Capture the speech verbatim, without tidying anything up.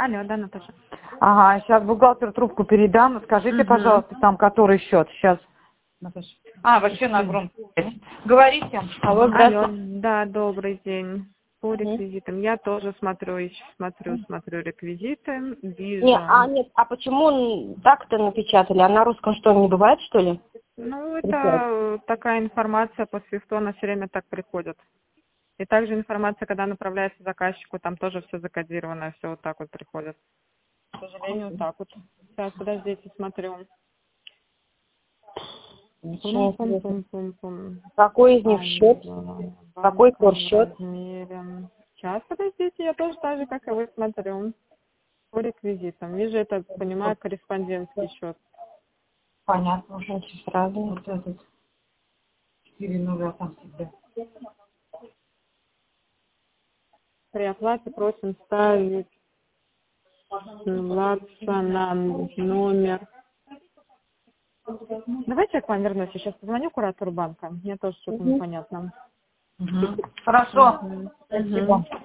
Алло, да, Наташа. Ага, сейчас бухгалтеру трубку передам. Скажите, угу. пожалуйста, там который счет. Сейчас. Наташа. А, вообще на громкую. Говорите. Алло, Алло, да, добрый день. По реквизитам. Я тоже смотрю, еще смотрю, смотрю реквизиты. Вижу. Не, а нет, а почему так-то напечатали? А на русском что, не бывает, что ли? Ну, это такая информация по свифту, она все время так приходит. И также информация, когда направляется заказчику, там тоже все закодировано, все вот так вот приходит. К сожалению, вот так вот. Сейчас, подождите, смотрю. Пум, пум, пум, пум, пум. Какой из них счет? Какой курс счет? Сейчас, подождите, я тоже так же, как и вы, смотрю. По реквизитам. Вижу, это, понимаю, корреспондентский счет. Понятно, уже сразу. Вот этот. четыре нуля там всегда. При оплате просим ставить ссылаться на номер. Давайте я к вам вернусь. Сейчас позвоню куратору банка. Мне тоже что-то непонятно. Угу. Хорошо. Угу. Спасибо.